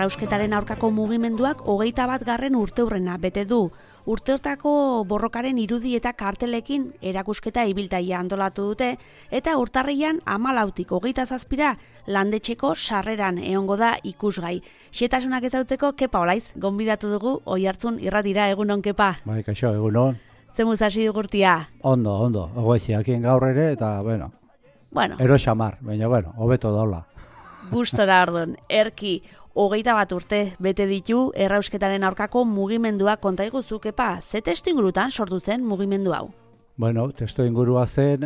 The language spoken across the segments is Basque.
Errausketaren aurkako mugimenduak 21. urteurrena bete du. Urteurtako borrokaren irudi eta kartelekin erakusketa ibiltaia antolatu dute eta urtarrian 14tik 27ra landetxeko sarreran egongo da ikusgai. Xetasunak ezautzeko Kepa Olaiz gonbidatu dugu Oiartzun irratira. Egunon, Kepa. Bai, kaixo, egunon. Zemuz hasi dugurtia? Ondo. Ogoiziakien gaur ere eta, bueno, ero xamar, baina, hobeto daula. Gustora ordon, erki, 21 urte bete ditu errausketaren aurkako mugimendua. Konta iguzu, Kepa, ze testuingurutan sortu zen mugimendu hau? Bueno, testuingurua zen,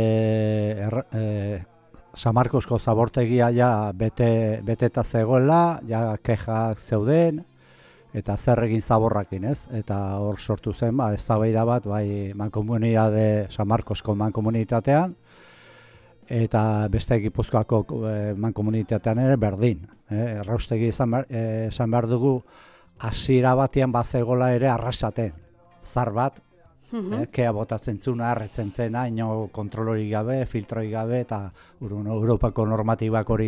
San Marcosko zabortegia ja beteta zegoela, ja kexak zeuden, eta zer egin zaborrakin, ez? Eta hor sortu zen, eztabaida bat, bai, San Marcosko mankomunitatean, eta beste Gipuzkoako mankomunitatean ere berdin. Erraustegi esan behar dugu, hasiera batean bazegola ere arrasaten. Zar bat, kea botatzen zuna, erretzen zena, ino kontrolori gabe, filtroi gabe, eta Europako normatibak hori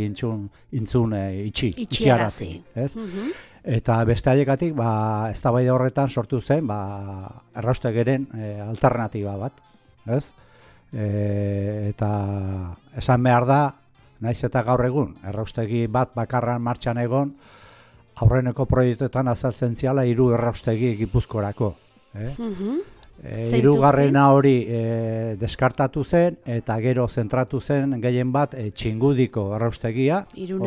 itxiarazi. Eta beste haiekatik, eztabaida horretan sortu zen, erraustegeren alternatiba bat, ez? Eta esan behar da, naiz eta gaur egun, erraustegi bat bakarran martxan egon, aurreneko proiektuetan azaltzen ziala 3 erraustegi Gipuzkorako. Hirugarrena hori deskartatu zen, eta gero zentratu zen gehien bat Txingudiko erraustegia,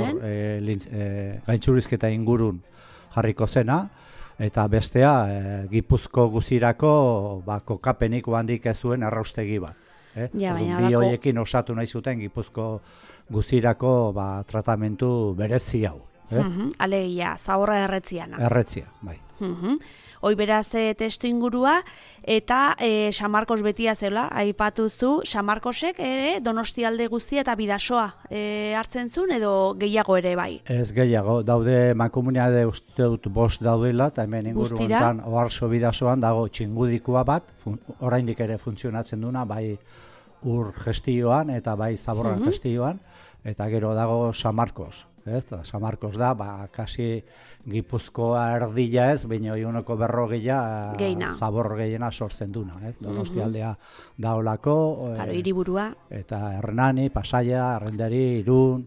gaintzurizketa ingurun jarriko zena, eta bestea Gipuzko guzirako kokapenik handik ez zuen erraustegi bat. Bi horiekin osatu nahi zuten Gipuzko guzirako tratamentu berezi hau. Alegia, zaborra erretziana. Erretzia, bai. Hoi beraz testu ingurua, eta San Marcos betia zela, aipatu zu, San Marcosek ere Donostialde guztia eta Bidasoa hartzen zuen edo gehiago ere bai? Ez gehiago, daude mankomunitate uste dut 5 daudela, eta hemen inguru honetan Oarso Bidasoan dago Txingudikoa bat, oraindik ere funtzionatzen duna, bai ur gestioan eta bai zaborran gestioan, eta gero dago San Marcos. San Marcos da, kasi Gipuzkoa erdila ez, baina uneko 40 zabor gehiena sortzen duna. Donostialdea daolako, hiriburua, eta Hernani, Pasaia, Errenderi, Irun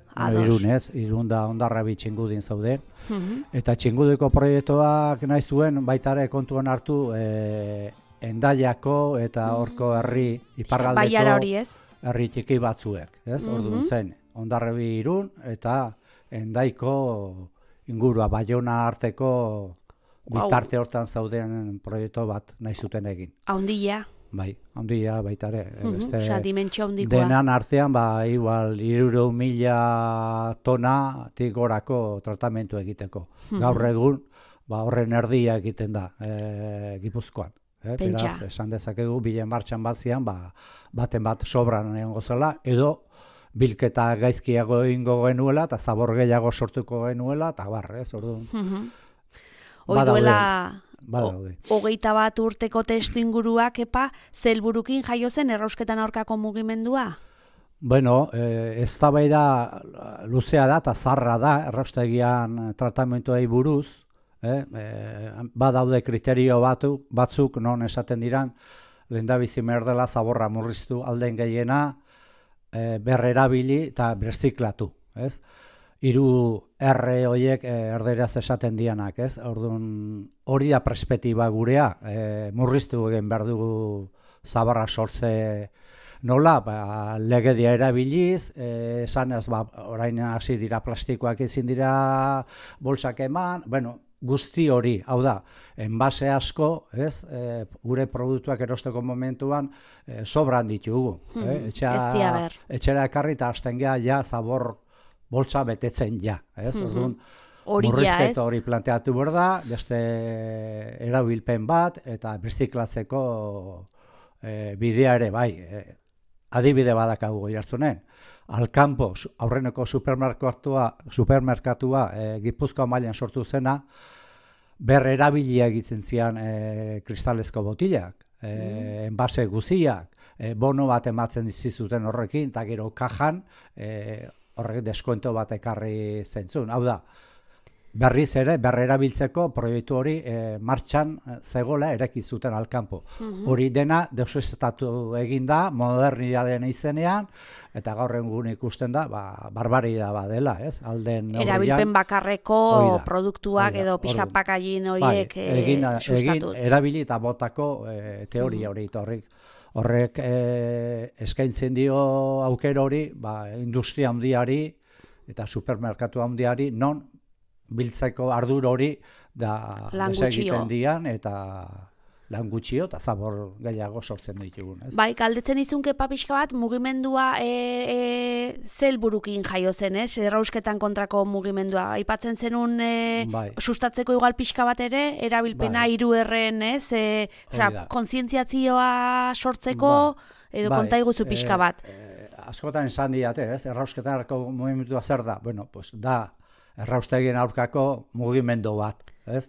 da Hondarrabi Txingudin zauden. Eta Txingudiko proiektuak nahi zuen baitare kontuan hartu Endaiako eta horko herri iparraldeko herri txiki batzuek. Orduan zen, Hondarrabi Irun eta Endaiko ingurua, Baiona arteko bitarte hortan zauden proiektu bat nahi zuten egin. Haundia? Bai, haundia baita ere. Dimentsio haundikoa. Denan artean, igual, 300.000 tona gorako tratamentu egiteko. Gaur egun, horren erdia egiten da Gipuzkoan. Beraz, esan dezakegu, bilen martxan bazian, baten bat sobran egongo zela, edo bilketa gaizkiago egingo genuela, eta zabor gehiago sortuko genuela, eta orduan. Duela 21 urteko testu ingurua, Kepa, zelburukin jaio zen errausketan aurkako mugimendua? Bueno, eztabaida luzea da eta zarra da, erraustegian tratamentuei buruz, badaude kriterio batzuk non esaten diran, lehendabizi behar dela zaborra murriztu alden gehiena, berrerabili eta berziklatu. 3 R horiek erderaz esaten dianak. Orduan, hori da perspektiba gurea, murriztu egin behar dugu zaborra sortze nola, legedia erabiliz, esanez, orain hasi dira plastikoak ezin dira bolsak eman, guzti hori, hau da, enbase asko, gure produktuak erosteko momentuan sobran ditugu. Etxera ekarri eta hasten geha ja zabor boltsa betetzen ja. Murrizketa hori planteatu behar da, beste erabilpen bat, eta birziklatzeko bidea ere bai. Adibide badakagu Oiartzunen. Alkampo, aurreneko supermerkatua Gipuzkoa mailan sortu zena, berrerabilia egiten zian kristalezko botilak, enbase guziak, bono bat ematzen dizizuten horrekin, eta gero kajan horrek deskuento bat ekarri zentzun. Hau da, berriz ere berrerabiltzeko proiektu hori martxan zegoela ereki zuten alkanpo. Hori dena deuseztatu eginda modernitatearen izenean, eta gaur egun ikusten da, barbaria badela, ez? Alden erabilpen bakarreko produktuak edo pixka pakagin horiek sustatuz. Erabili eta botako teoria hori horrek eskaintzen dio aukera hori, industria handiari eta supermerkatu handiari non biltzeko ardur hori da egiten dian eta lan gutxio eta zabor gehiago sortzen ditugun. Bai, galdetzen izunke pixka bat, mugimendua ze helburukin jaio zen, errausketan kontrako mugimendua. Aipatzen zenun sustatzeko igual pixka bat ere, erabilpena 3Rren, kontzientziazioa sortzeko, edo konta iguzu pixka bat. Askotan esan diate, errausketarako mugimendua zer da? Bueno, pues da erraustegien aurkako mugimendu bat, ez?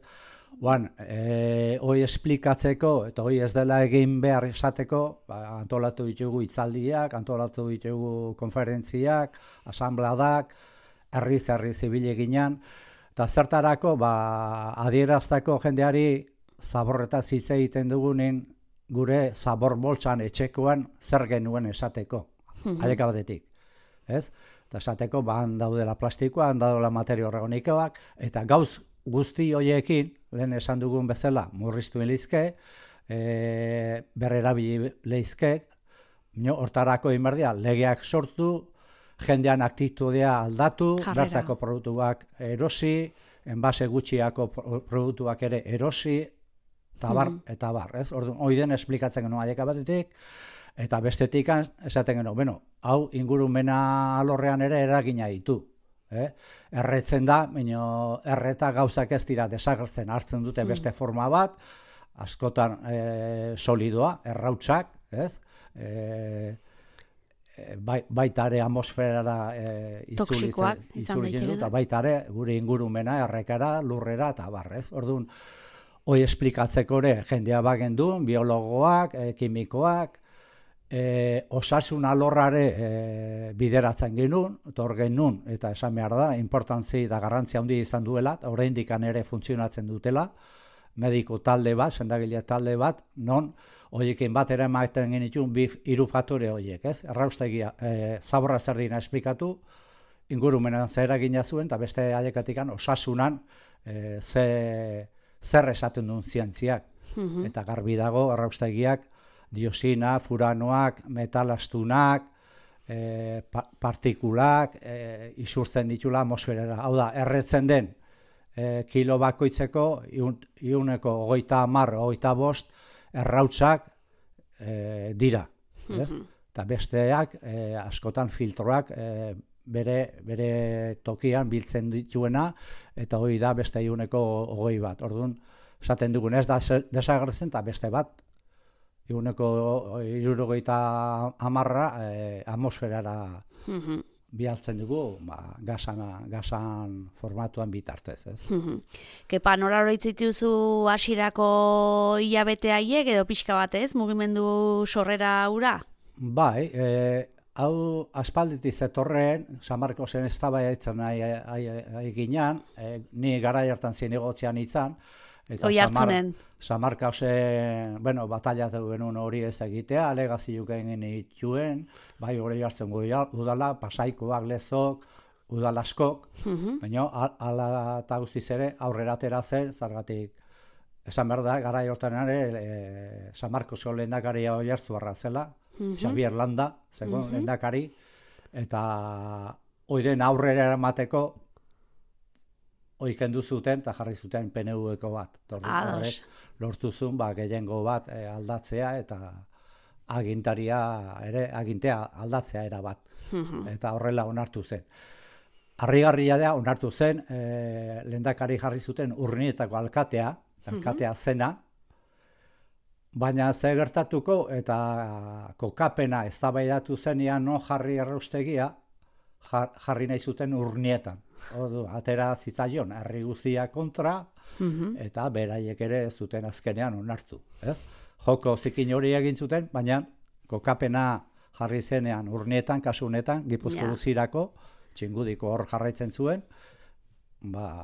Hoi esplikatzeko, eta hoi ez dela egin behar esateko, antolatu ditugu hitzaldiak, antolatu ditugu konferentziak, asanbladak, herriz ibili eginan, eta zertarako adieraztako jendeari zaborretaz hitz egiten dugunin gure zabor boltsan etxekoan zer genuen esateko, aleka batetik, ez? Eta esateko, han daudela plastikoa, han daudela materio organikoak, eta gauz guzti horiekin, lehen esan dugun bezala, murriztu lehizke, berrerabili lehizke, hortarako inberdia, legeak sortu, jendean aktitudea aldatu, bertako produktuak erosi, enbase gutxiako produktuak ere erosi, eta bar, ez? Hoi den esplikatzen genuen aieka batetik, eta bestetik esaten genuen, hau ingurumena alorrean ere eragina ditu. Erretzen da, erreta gauzak ez dira desagertzen, hartzen dute beste forma bat, askotan solidoa, errautsak, baita ere atmosferara toksikoak izan daiteke, eta baita ere gure ingurumena, errekara, lurrera eta barrez. Orduan, hoi esplikatzeko ere jendea bagendun, biologoak, kimikoak, osasun alorrare bideratzen genuen, eta esan behar da, importantzi eta garrantzia handi izan duela, oraindik ere funtzionatzen dutela, mediko talde bat, sendagile talde bat, non horiekin batera ematen genituen 3 faktore horiek, ez? Erraustegia, zaborra zer dina esplikatu, ingurumenan zer eragina zuen, eta beste aiekatikan osasunan zer esaten duen zientziak. Eta garbi dago, erraustegiak, diosina, furanoak, metalastunak, partikulak, isurtzen ditula atmosferera. Hau da, erretzen den kilo bakoitzeko, 150-25 errautsak dira. Eta besteak, askotan filtroak bere tokian biltzen dituena, eta hori da beste 120 bat. Orduan, esaten dugun ez da desagertzen, eta beste bat, 170 atmosferara bialtzen dugu, gasan formatuan bitartez. Kepa, nola horitzituzu hasierako hilabete haiek edo pixka batez, mugimendu sorrera hura? Bai, hau aspalditik zetorren, San Marcosen eztabaidatzen nahi ginean, ni garai hartan zinegotzean itzan, eta San Marcosen, batallatu genuen hori ez egitea, alegazioak egin dituen, bai hori hartzen udala, Pasaikoak, Lezok, udal askok, baina ala eta guztiz ere aurrera atera zen, zargatik esan behar da, garai hortan ere, San Marcosen lehendakaria Oiartzuarra zela, Xabier Landa, zegoen lehendakari, eta oiren aurrera eramateko kendu zuten eta jarri zuten PNV-ko bat. Horrek lortu zuen gehiengo bat aldatzea eta agintea aldatzea era bat. Eta horrela onartu zen. Harrigarria da onartu zen, lehendakari jarri zuten Urnietako alkatea zena, baina ze gertatuko eta kokapena eztabaidatu zenean non jarri erraustegia, jarri nahi zuten Urnietan. Atera zitzaion, herri guztia kontra, eta beraiek ere ez zuten azkenean onartu. Joko zikin hori egin zuten, baina kokapena jarri zenean Urnietan, kasu honetan, Gipuzko guzirako, Txingudiko hor jarraitzen zuen,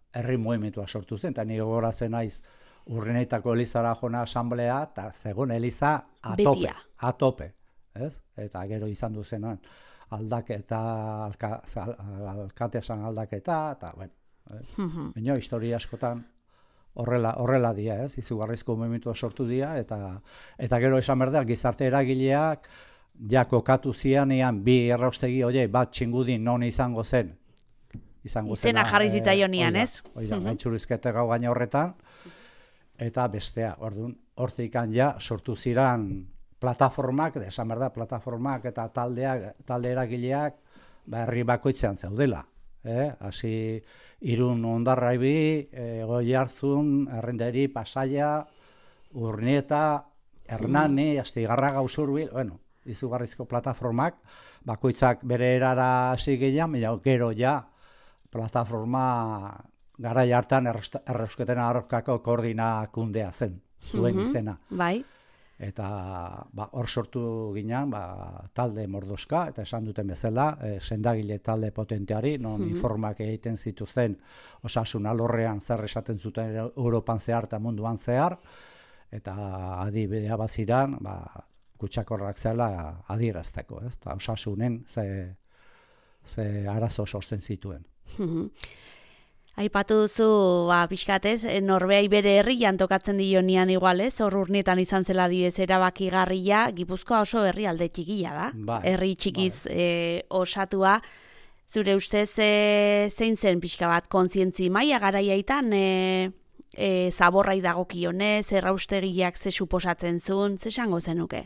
herri mugimentua sortu zen, eta nire gogoratzen naiz Urnietako Elizara jona asamblea, eta zegoen Eliza atope, ez? Eta gero izan du zenan aldaketa, alkatesan aldaketa, eta bueno, baina historia askotan horrela dira, ez? Izugarrizko mugimentua sortu dira, eta gero esan berda, gizarte eragileak, ja kokatu zianean bi erraustegi, bat txingudin non izango zen. Izena jarri zitzaionian, ez? Gaitzurizkete gau gaina horretan, eta bestea, hortik ja sortu ziran plataformak, esan behar da, plataformak eta talde eragileak herri bakoitzean zeudela. Hasi Irun Hondarribia, Goiarzun, Errenderi, Pasaia, Urnieta, Hernani, Astigarraga, Usurbil, bueno, izugarrizko plataformak, bakoitzak bere erara hasi gehian, gero ja plataforma garai hartan errausketen aurkako koordinakundea zen, zuen izena. Bai. Eta hor sortu ginen talde mordoska, eta esan duten bezala, sendagile talde potenteari, non informak egiten zituzten osasun alorrean zer esaten zuten Europan zehar eta munduan zehar, eta adibidea baziran, kutsakorrak zela adierazteko, ez? Osasunen ze arazo sortzen zituen. Aipatu duzu, pixkatez, Norbeai bere herrian tokatzen dionian igualez, hor Urnietan izan zela diez erabakigarria, Gipuzkoa oso herri alde txikia da, herri txikiz osatua. Zure ustez, zein zen pixka bat kontzientzi maila garaiaitan, zaborrai dagokionez, erraustegiak ze suposatzen zuen, ze esango zenuke?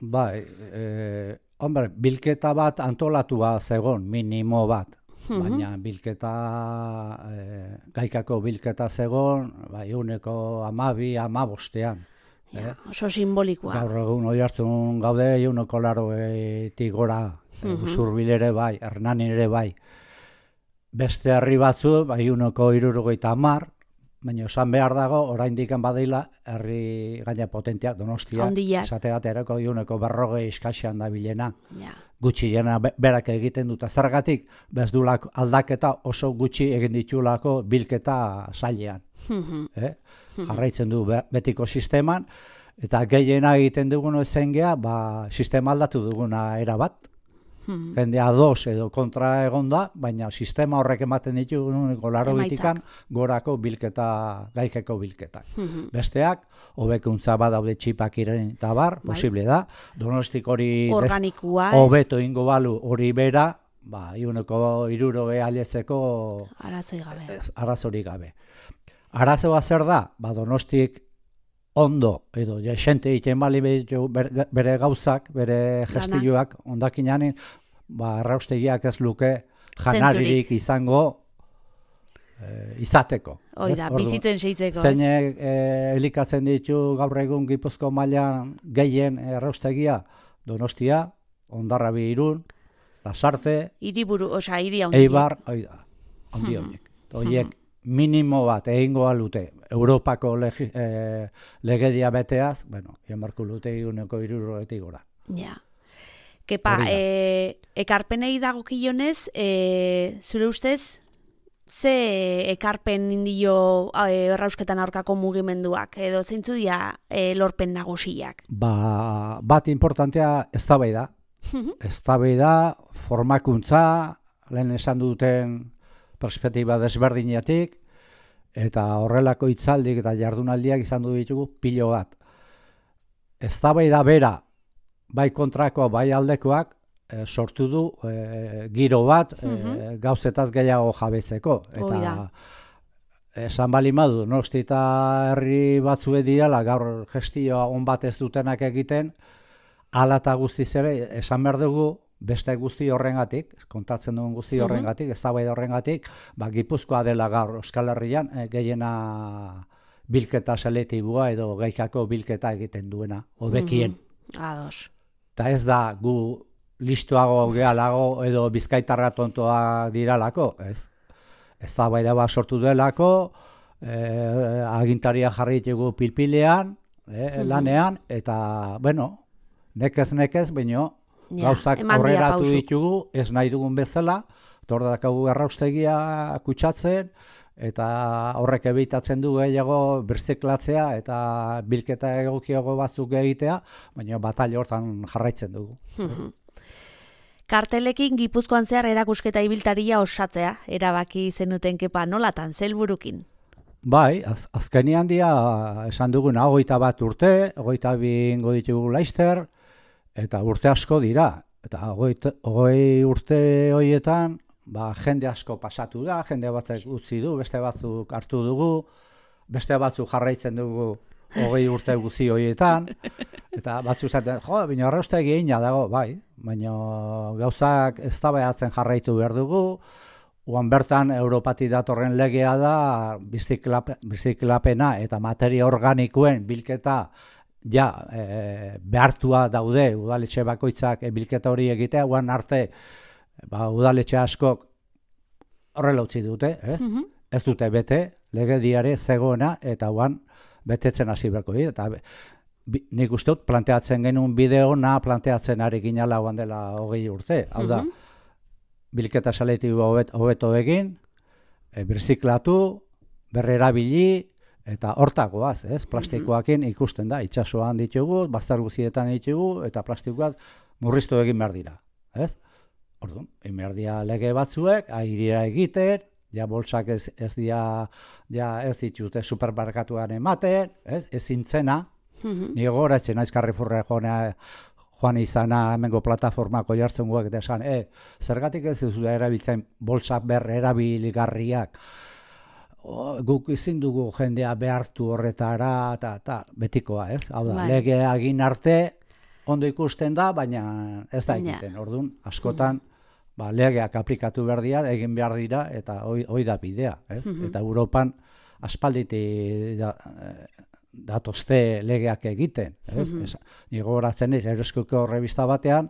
Bilketa bat antolatua zegon, minimo bat. Baina bilketa, gaikako bilketa zegon, eguneko 12-15. Oso simbolikoa. Gaur egun Oiartzun gaude, eguneko 80 gora, Usurbil ere bai, Hernani ere bai. Beste herri batzu, eguneko 70, baina esan behar dago, oraindik badila, herri gaina potenteak, Donostia, esategat erako eguneko 40 iskasian da bilena. Gutxi jena berak egiten dut, zergatik bezdulak aldaketa oso gutxi egin ditulako bilketa sailean. Jarraitzen du betiko sisteman, eta gehiena egiten duguna zen geha, sistema aldatu duguna erabat. Jendea ados edo kontra egonda, baina sistema horrek ematen ditu golaro bitikan gorako bilketa, gaikeko bilketak. Besteak, hobekuntza badaude txipak iren eta bar, posible da. Donostik hori hobeto ingo balu hori bera, iuneko 60 aletzeko arazorik gabe. Arazoa zer da, Donostik ondo, edo xente egiten bali bere gauzak, bere gestioak, ondakinanin, erraustegiak ez luke janaririk izango izateko. Oida, bizitzen seitzeko. Zeinek elikatzen ditu gaur egun Gipuzko mailan gehien erraustegia, Donostia, Hondarribia Irun, Lasarte, hiriburu, hiri handi. Eibar, handi horiek. Horiek minimo bat egingo alute Europako legedia beteaz, emarko lute eguneko 60 gora. Ja. Kepa, ekarpenei dagokionez, zure ustez, ze ekarpen indio errausketan aurkako mugimenduak, edo zeintzu dira lorpen nagusiak? Bat importantea eztabaida. Eztabaida, formakuntza, lehen esan duten perspektiba desberdinatik, eta horrelako hitzaldik eta jardunaldiak izan du ditugu pilo bat. Eztabaida bera, bai kontrakoa, bai aldekoak, sortu du giro bat gauzetaz gehiago jabetzeko. Eta esan bali madu, Donosti eta herri batzue direla, gaur gestioa on bat ez dutenak egiten, hala eta guztiz ere, esan behar dugu, beste guzti horrengatik, kontatzen dugun guzti horrengatik, eztabaida horrengatik, Gipuzkoa dela gaur Euskal Herrian gehiena bilketa selektiboa edo gaikako bilketa egiten duena, hobekien. Ados. Eta ez da gu listuago gealago edo bizkaitarra tontoa diralako, ez. Eztabaida bat sortu delako, agintaria jarri ditugu pilpilean, lanean, eta, nekez, baino, gauzak aurreratu ditugu, ez nahi dugun bezala, tordakagu erraustegia kutsatzen, eta horrek ebitatzen du gehiago birziklatzea eta bilketa egokiago batzuk egitea, baina bataila hortan jarraitzen dugu. Kartelekin Gipuzkoan zehar erakusketa ibiltaria osatzea, erabaki zenuten Kepa, nolatan, zelburukin? Bai, azkenean dia esan duguna 21 urte, 22 ingo ditugu Laster, eta urte asko dira. Eta 20 urte horietan, jende asko pasatu da, jende batzuk utzi du, beste batzuk hartu dugu, beste batzuk jarraitzen dugu 20 urte guzi horietan, eta batzu zaten, baina arraustegi egina dago, bai, baina gauzak eztabaidatzen jarraitu behar dugu, Oan bertan Europati datorren legea da biziklapena eta materia organikoen bilketa behartua daude udaletxe bakoitzak bilketa hori egitea, oan arte udaletxe askok horrela utzi dute, ez? Ez dute bete, legediare zegoena eta oan betetzen hasi beharko dira. Eta nik uste dut planteatzen genuen bideona planteatzen ari ginala oan dela 20 urte, hau da. Bilketa selektibo hobeto egin, birziklatu, berrerabili, eta hortakoaz, ez? Plastikoakin ikusten da, itsasoan ditugu, bazter guztietan ditugu, eta plastikoak murriztu egin behar dira, ez? Orduan, egin behar dira lege batzuek, airira egiten, ja bolsak ez ditute supermerkatuan ematen, ez? Ezin zena, ni gogoratzen naiz Carrefourra joan izana hemengo plataformako jartzenguak eta esan, zergatik ez duzu erabiltzen bolsak berrerabiligarriak, guk ezin dugu jendea behartu horretara, eta betikoa, ez? Hau da, legea egin arte ondo ikusten da, baina ez da egiten. Orduan, askotan, legeak aplikatu behar dira, egin behar dira, eta hoi da bidea, ez? Eta Europan aspalditik datozte legeak egiten. Ni gogoratzen ez, Eroskoko revista batean,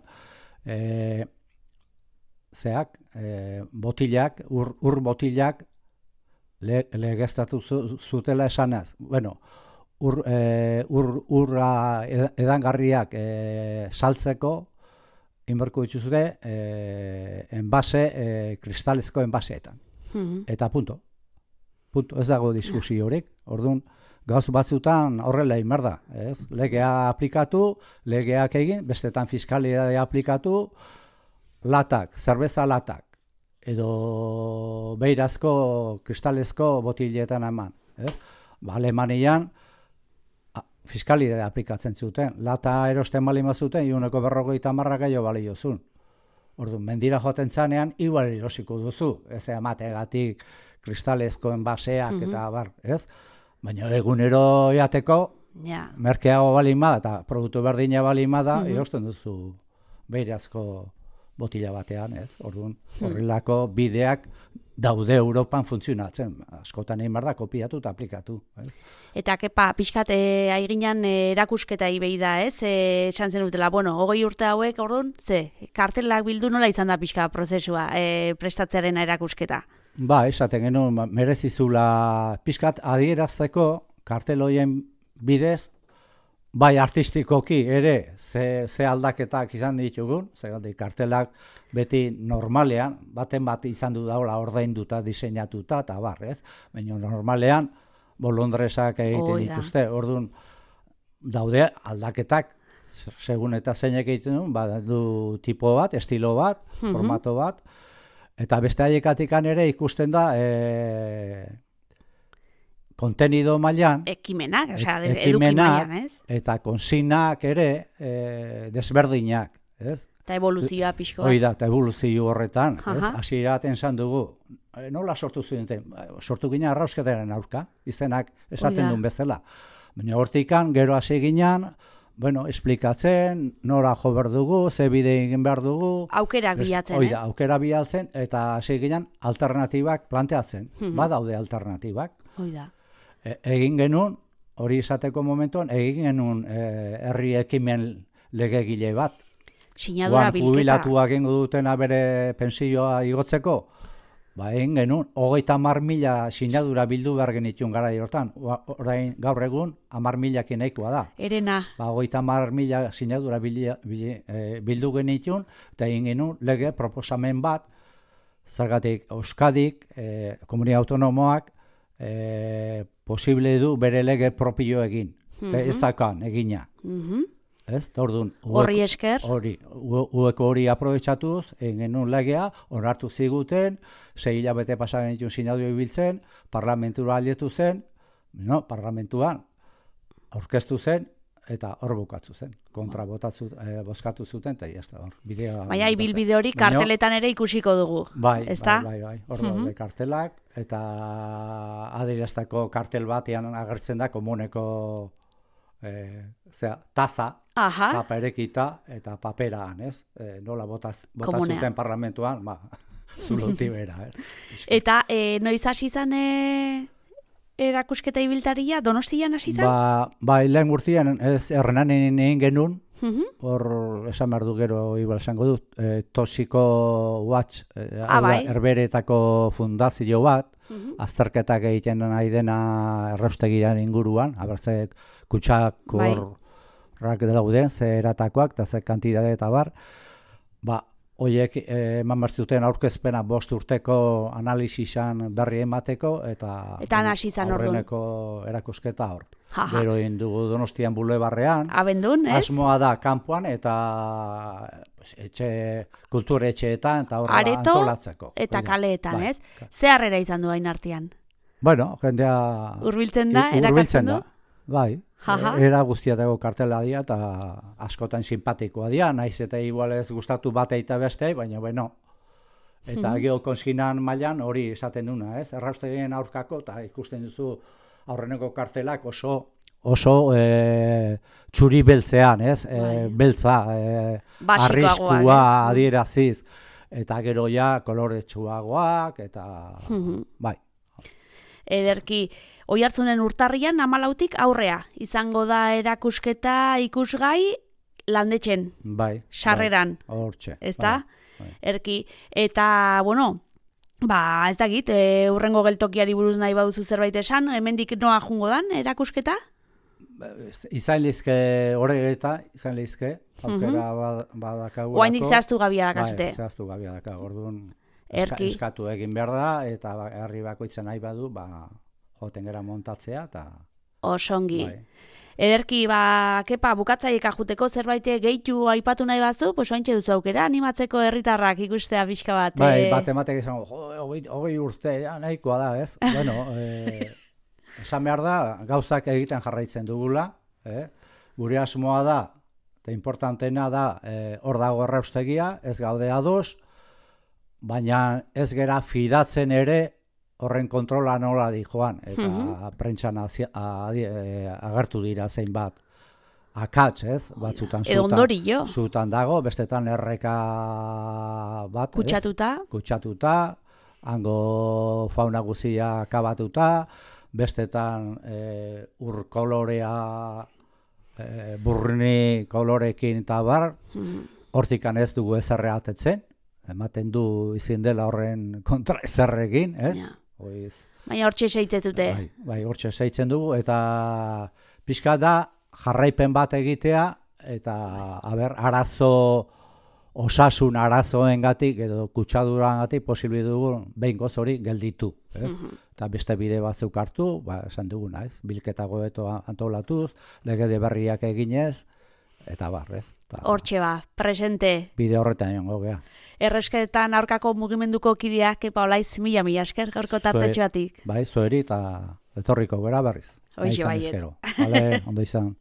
botilak, ur botilak legeztatu zutela esanaz. Bueno, urra edangarriak saltzeko, inberko dituzute, enbase, kristalezko enbaseetan. Eta punto. Ez dago diskusio horiek. Orduan, gauz batzutan horrela egin behar da, ez? Legea aplikatu, legeak egin, bestetan fiskalidadea aplikatu, latak, zerbeza latak, edo beirazko, kristalezko botiletan eman, ez? Alemanian, fiskalidadea aplikatzen zuten, lata erosten bali mazuten, 150 gehiago balio zuen. Orduan, mendira joten zanean, igual erosiko duzu, ez emategatik kristalezko enbaseak eta bar, ez? Baina egunero jateko, merkeago balima eta produktu berdina balima da, erosten duzu beirazko botila batean, ez? Orduan, horrelako bideak daude Europan funtzionatzen. Askotan egin behar da, kopiatu eta aplikatu. Eta Kepa, pixkat aiginan erakusketa ibei da, ez? Esan zen dutela, 20 urte hauek, orduan, kartelak bildu nola izan da pixka prozesua prestatzearen erakusketa? Esaten genuen, merezizula pixkat adierazteko kartel horien bidez, bai artistikoki ere ze aldaketak izan ditugun, kartelak beti normalean, baten bat izan du daula ordainduta, diseinatuta, eta bar, ez? Baina normalean, bolondresak egiten dituzte, orduan daude aldaketak, segun eta zeinek egiten du tipo bat, estilo bat, formato bat, eta beste haiekatikan ere ikusten da kontenido mailan, ekimenak, eduki mailan, ez? Eta konsignak ere desberdinak, ez? Eta evoluzioa pixko bat. Hoi da, eta evoluzio horretan, ez? Hasieraten esan dugu, nola sortu zuen, sortu ginen arrausketaren aurka, izenak esaten duen bezala. Baina hortikan, gero hasi ginen, esplikatzen, nora jo behar dugu, ze bide egin behar dugu. Aukerak bilatzen, ez? Aukera bilatzen, eta hasi ginen alternatibak planteatzen. Badaude alternatibak. Egin genuen, hori esateko momentuan, egin genuen herri ekimen legegile bat. Sinadura bilketa. Jubilatuak egingo dutena bere pensioa igotzeko, egin genuen, 30.000 sinadura bildu behar genituen gara hortan. Orain gaur egun, 10.000 nahikoa da. Erena. 30.000 sinadura bildu genituen, eta egin genuen lege proposamen bat, zergatik Euskadik, komunia autonomoak, posible du bere lege propio egin. Ez dakan egina. Ez, orduan, horri esker. Ueko hori aprobetxatuz, genuen legea, onartu ziguten, 6 hilabete pasaren ditun sinadu ibiltzen, parlamentura alietu zen, parlamentuan aurkeztu zen, eta hor bukatzu zen. Kontra bozkatu zuten, eta jazta hor. Baina, ibilbide hori karteletan ere ikusiko dugu. Bai. Hor daude kartelak, eta adieraztako kartel batean agertzen da komuneko taza, tapa erekita eta paperaan, ez? Nola bota zuten parlamentuan, zulotik bera. Eta noiz hasi izan erakusketa ibiltaria, Donostian hasi izan? Bai, lehen urtean ez Hernanen egin genuen, hor esan behar du gero igual esango dut, Toxiko Watch, herberetako fundazio bat, azterketak egiten nahi dena erraustegiaren inguruan, abertze kutsak horrak dauden, ze eratakoak, eta ze kantidade eta bar, horiek eman bertzuten aurkezpena 5 urteko analisisan berri emateko, eta aurreneko erakusketa hor. Gero egin dugu Donostian Bulebarrean, abendun, ez? Asmoa da kanpoan eta kultur etxeetan eta horrela antolatzeko. Eta kaleetan, ez? Ze harrera izan du hain artean? Bueno, jendea hurbiltzen da, erakartzen du? Bai, era guztiateko kartela dira eta askotan simpatikoa dira, naiz eta igual ez gustatu bat eta beste, baina bueno. Eta gero konskinan mailan hori esaten duna, ez? Erraustegien aurkako eta ikusten duzu aurreneko kartelak oso txuri beltzean, ez? Beltza, arriskua adieraziz, eta gero ja koloretsuagoak, eta bai. Ederki, Oiartzunen urtarrian 14tik aurrea, izango da erakusketa ikusgai Landetxen, sarreran, ezta? Erki, eta, bueno, ez dakit, hurrengo geltokiari buruz nahi baduzu zerbait esan, hemendik noa jungo dan erakusketa? Izan lehizke horregeta, aukera badakagurako. Oaindik zehaztu gabia dakazute. Zehaztu gabia dakago, orduan eskatu egin behar da, eta herri bakoitzen nahi badu, joten gara montatzea, eta... Osongi. Ederki, kepa, bukatzaiek ajuteko zerbait gehitu aipatu nahi bazu, pues oaintxe duzu aukera, animatzeko herritarrak ikustea pixka bat. Bat ematek izango, 20 urte, nahikoa da, ez? Bueno, esan behar da, gauzak egiten jarraitzen dugula, gure asmoa da, eta importantena da, hor dago erraustegia, ez gaude ados, baina ez gera fidatzen ere, horren kontrola nola di joan, eta prentsan agertu dira zein bat akats, ez? Batzutan zutan dago, bestetan erreka bat, kutsatuta, hango fauna guzia akabatuta, bestetan ur kolorea, burni kolorekin eta bar, hortikan ez dugu ezerre atetzen, ematen du izin dela horren kontra ezerrekin, ez? Baina hortxe seitzetute. Bai, hortxe seitzen dugu, eta pixka da jarraipen bat egitea, eta osasun arazoengatik edo kutsadurangatik posible dugu behin goz hori gelditu. Eta beste bide batzuk hartu, esan duguna, ez? Bilketa gobeto antolatuz, legede berriak eginez, eta ez? Hortxe presente. Bide horretan egon gogea. Erresketan aurkako mugimenduko kideak, Kepa Olaiz, mila esker gaurko tartetxo batik. Bai, zueri eta etorriko gara berriz. Hoxe baietz. Bale, ondo izan.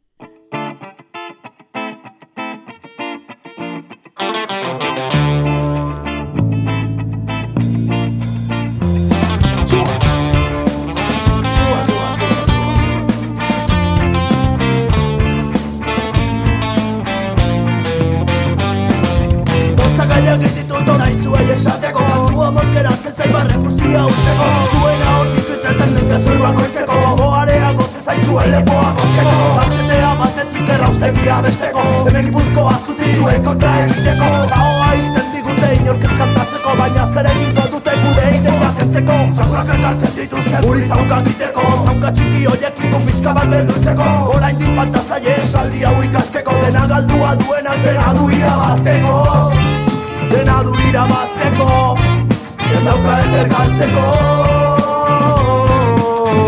Esateko kantua motzkera zetzaibarren guztia usteko zuena hortik irteten den gezur bakoitzeko gogoarea gotze zaizue lepoa mozkeko batxetea batetik erraustegia besteko hemen Gipuzkoa zuti zuen kontra egiteko ahoa izten digute inorkez kantatzeko baina zerekin dute gure ideiak entzeko segurak ekartzen dituzte guri zaukak iteko zauka txiki hoiekin gu pixka bat beldurtzeko oraindik falta zaie esaldi hau ikasteko dena galdua duenak dena du irabazteko dena du irabazteko, ez dauka ezer galtzeko.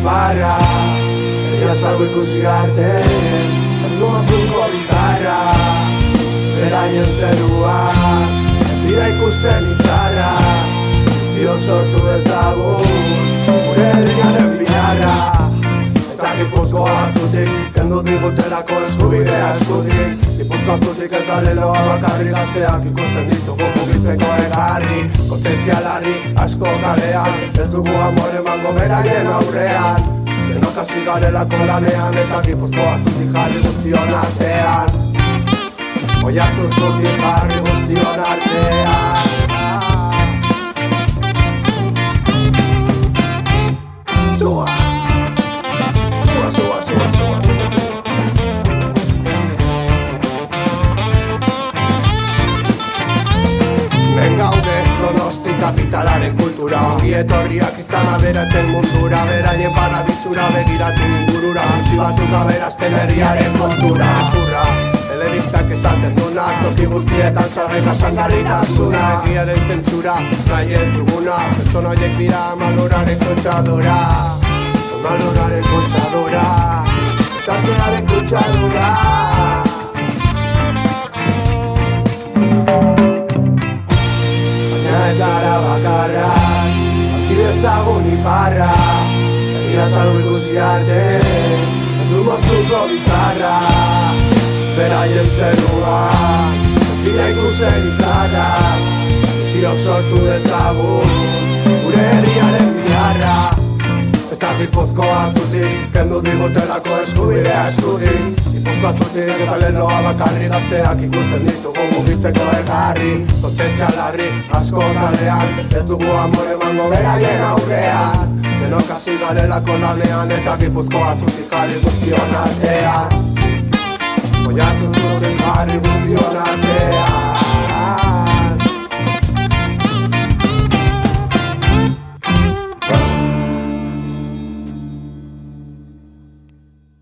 iparra Herria salgo ikusi arte Ez du azuko bizarra Beraien zerua Ez dira ikusten izarra Guztiok sortu dezagun Gure herriaren biharra Eta Gipuzkoa azutik Kendu digutelako eskubidea eskutik Gipuzkoa azutik ez da leloa bakarri Gazteak ikusten ditugu mugitzeko egarri Kontzientzia larri asko kalean Ez dugu amore emango beraien aurrean Denok hasi garelako lanean Eta Gipuzkoa azutik jarri guztion artean Oiartzun zutik jarri guztion artean Zua! Men gaude Donosti kapitalaren kultura Ongi etorriak izan aberatzen mundura Beraien paradisura begiratu ingurura Gutxi batzuk aberazten herriaren kontura Ezurra, telebistak esaten duna Toki guztietan salgai jasangarritasuna Egiaren zentsura, nahi ez duguna Pertsona horiek dira maluraren kotxadora Maluraren kotxadora Zartearen kutsadura Baina ez gara bakarrak Baki dezagun iparra Herria salgo ikusi arte Ez du moztuko bizarra Beraien zerua Ez dira ikusten izarra Guztiok sortu dezagun Gure herriaren biharra Eta Gipuzkoa azutik, kendu digutelako eskubidea eskutik Gipuzkoa azutik eta leloa bakarri Gazteak ikusten ditugu mugitzeko egarri Kontzientzia larri asko kalean Ez dugu amore emango beraien aurrean Denok hasi garelako lanean Eta Gipuzkoa azutik jarri guztion artean Oiartzun zutik jarri